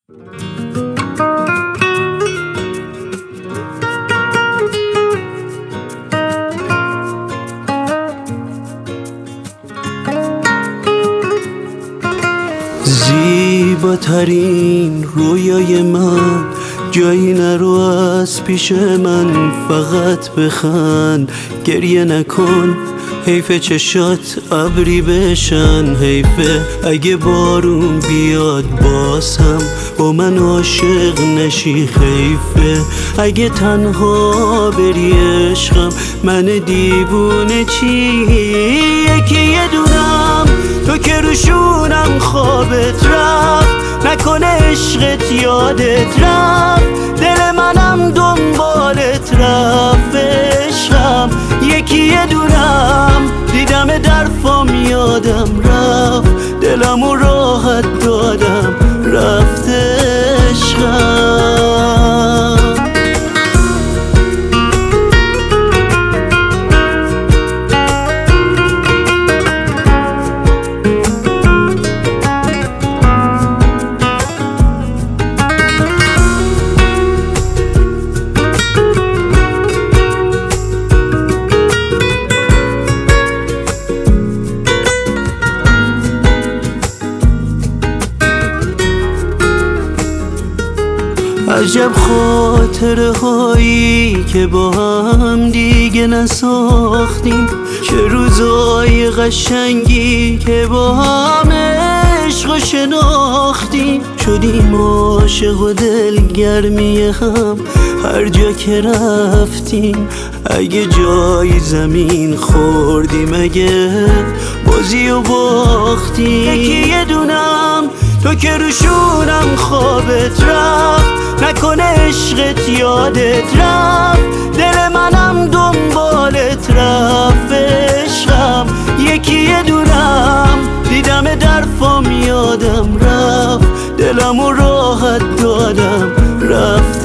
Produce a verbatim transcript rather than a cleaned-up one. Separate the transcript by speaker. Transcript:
Speaker 1: زیباترین رویای من جایی نرو از پیش من، فقط بخند گریه نکن، حیفه چشات ابری بشن، حیفه اگه بارون بیاد باز هم با من عاشق نشی، حیفه اگه تنها بری عشقم من دیوونه چی. یکی یه دونم تو که روشونم خوابت رفت، نکنه عشقت یادت رفت، دل منم دنبالت رفت عشقم. یکی یه دونم دیدم در فام یادم رفت، دلمو راحت دادم رفت عشقم. عجب خاطره هایی که با هم دیگه نساختیم، چه روزای قشنگی که با هم عشق و شناختیم، شدیم عاشق و دلگرمی هم هر جا که رفتیم. اگه جای زمین خوردیم، اگه بازی و باختیم. یکی یه دونم تو که روشونم خوابت رفت، نکنه عشقت یادت رفت، دل منم دنبالت رفت عشقم. یکی یه دونم دیدم در فام یادم رفت، دلمو راحت دادم رفت